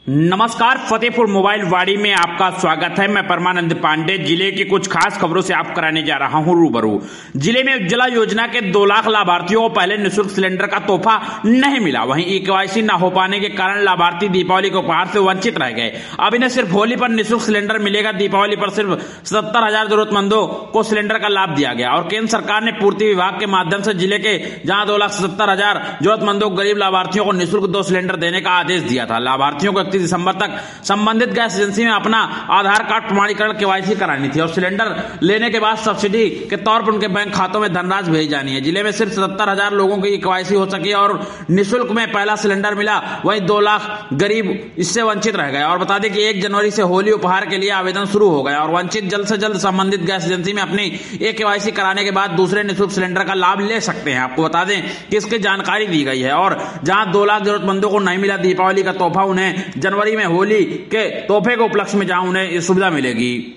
नमस्कार, फतेहपुर मोबाइल वाड़ी में आपका स्वागत है। मैं परमानंद पांडे जिले की कुछ खास खबरों से आप कराने जा रहा हूं रूबरू। जिले में उज्ज्वला योजना के 2 लाख लाभार्थियों को पहले निःशुल्क सिलेंडर का तोहफा नहीं मिला। वहीं ई-केवाईसी न हो पाने के कारण लाभार्थी दीपावली के उपहार से वंचित रह गए। अब इन्हें सिर्फ होली पर निःशुल्क सिलेंडर मिलेगा। दीपावली पर सिर्फ 77,000 जरूरतमंदों को सिलेंडर का लाभ दिया गया और केंद्र सरकार ने पूर्ति विभाग के माध्यम से जिले के जहां 2,70,000 जरूरतमंदों गरीब लाभार्थियों को निःशुल्क 2 सिलेंडर देने का आदेश दिया था। लाभार्थियों को 31 दिसंबर तक संबंधित गैस एजेंसी में अपना आधार कार्ड प्रमाणीकरण केवाईसी करानी थी और सिलेंडर लेने के बाद सब्सिडी के तौर पर उनके बैंक खातों में धनराशि भेजी जानी है। जिले में सिर्फ 77,000 लोगों की केवाईसी हो सकी और निःशुल्क में पहला सिलेंडर मिला। वहीं 2 लाख गरीब इससे वंचित रह गए। और बता दें कि 1 जनवरी से होली उपहार के लिए आवेदन शुरू हो गया और वंचित जल्द से जल्द संबंधित गैस एजेंसी में अपनी केवाईसी कराने के बाद दूसरे निःशुल्क सिलेंडर का लाभ ले सकते हैं। आपको बता दें कि इसकी जानकारी दी गई है और जहां 2 लाख जरूरतमंदों को नहीं मिला दीपावली का तोहफा, उन्हें जनवरी में होली के तोहफे के उपलक्ष्य में जहां उन्हें सुविधा मिलेगी।